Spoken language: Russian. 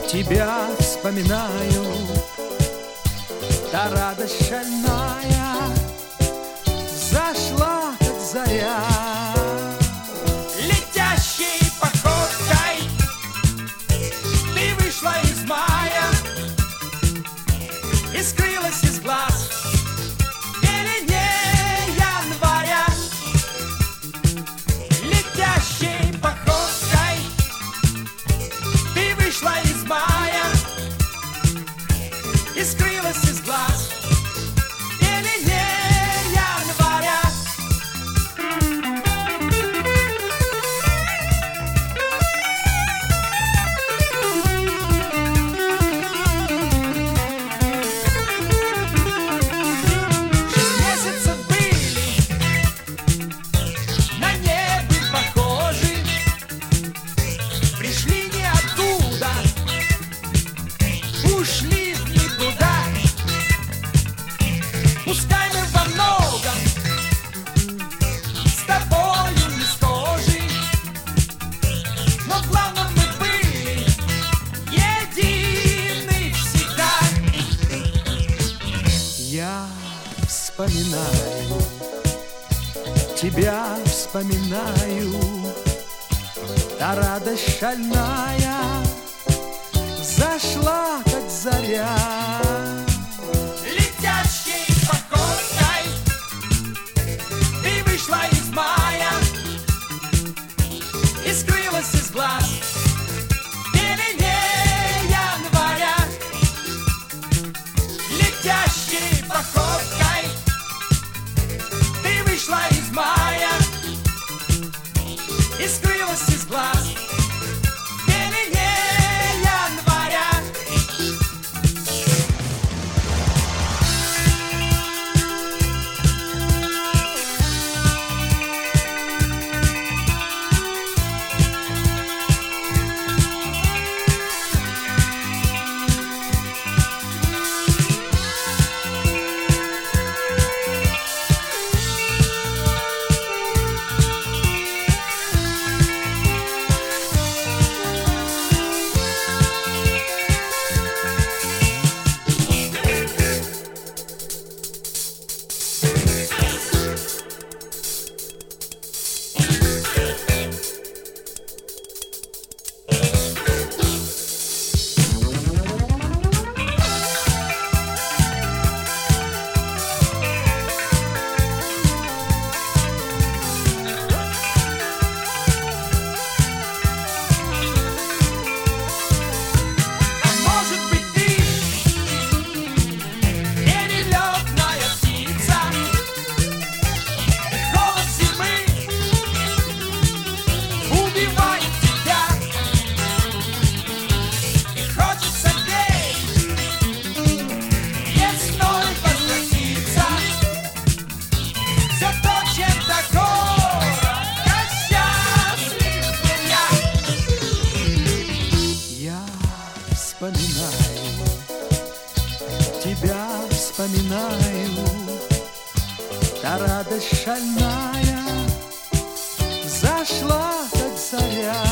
Тебя вспоминаю, та радость шальная зашла, как заря. Летящей походкой ты вышла из мая и скрылась из глаз в пелене января. Летящей походкой ты вышла из мая и скрылась из глаз в пелене января. Шесть месяцев были на небе похожи, пришли не оттуда, ушли в никуда. Пускай мы во многом с тобою не схожи, но главное мы были едины всегда. Я вспоминаю, тебя вспоминаю, та радость шальная зашла, как заря. Летящей походкой ты вышла из мая и скрылась из глаз в пелене января. Летящей походкой ты вышла из мая и скрылась из глаз в пелене января. Вспоминаю, тебя вспоминаю, та радость шальная зашла, как заря.